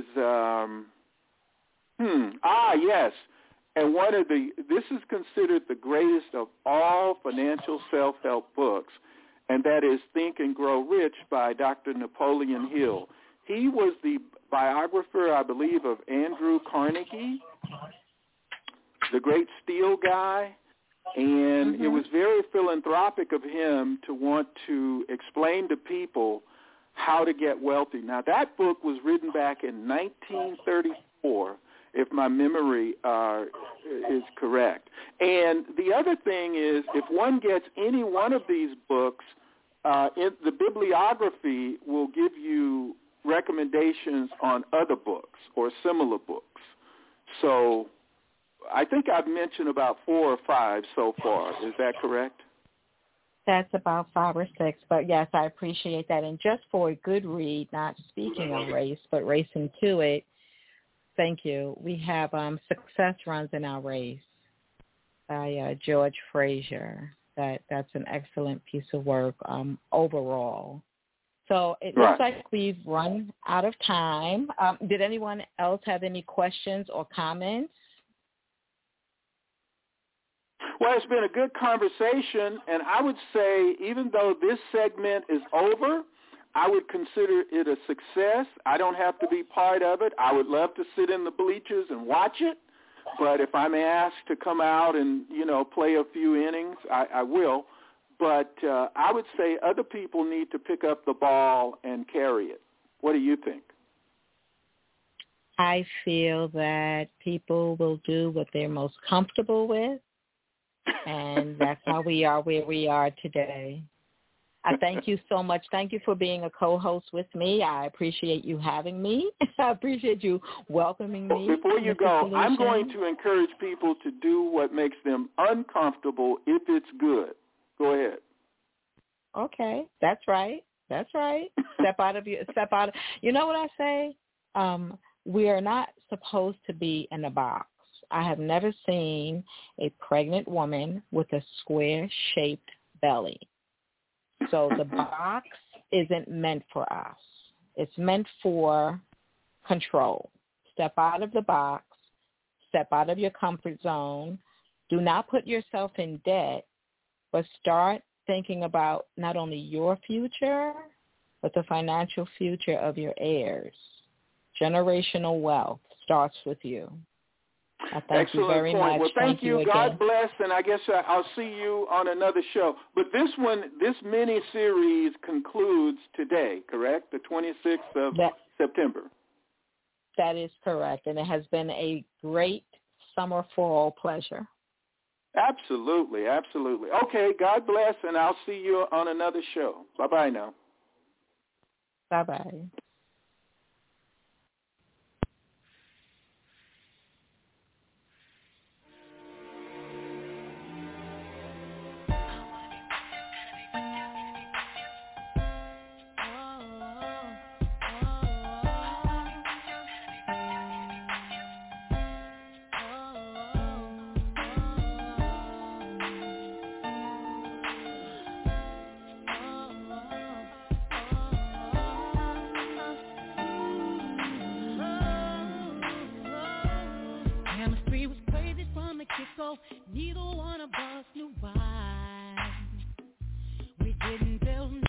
yes. And this is considered the greatest of all financial self-help books, and that is Think and Grow Rich by Dr. Napoleon Hill. He was the biographer, I believe, of Andrew Carnegie, the great steel guy, and it was very philanthropic of him to want to explain to people how to get wealthy. Now, that book was written back in 1934, if my memory is correct. And the other thing is, if one gets any one of these books, the bibliography will give you recommendations on other books or similar books. So I think I've mentioned about 4 or 5 so far. Is that correct? That's about 5 or 6. But, yes, I appreciate that. And just for a good read, not speaking of race, but racing to it, thank you. We have Success Runs in Our Race by George Frazier. That's an excellent piece of work overall. So it looks like we've run out of time. Did anyone else have any questions or comments? Well, it's been a good conversation, and I would say even though this segment is over, I would consider it a success. I don't have to be part of it. I would love to sit in the bleachers and watch it, but if I'm asked to come out and, play a few innings, I will. But I would say other people need to pick up the ball and carry it. What do you think? I feel that people will do what they're most comfortable with, and that's how we are where we are today. I thank you so much. Thank you for being a co-host with me. I appreciate you having me. I appreciate you welcoming me. Before you go, I'm going to encourage people to do what makes them uncomfortable if it's good. Go ahead. Okay, that's right. Step out. You know what I say? We are not supposed to be in a box. I have never seen a pregnant woman with a square-shaped belly. So the box isn't meant for us. It's meant for control. Step out of the box. Step out of your comfort zone. Do not put yourself in debt, but start thinking about not only your future, but the financial future of your heirs. Generational wealth starts with you. Thank you very much. Well, thank you. again. God bless, and I guess I'll see you on another show. But this mini-series concludes today, correct? The 26th of September. That is correct, and it has been a great summer-fall pleasure. Absolutely, absolutely. Okay, God bless, and I'll see you on another show. Bye-bye now. Bye-bye. Neither one of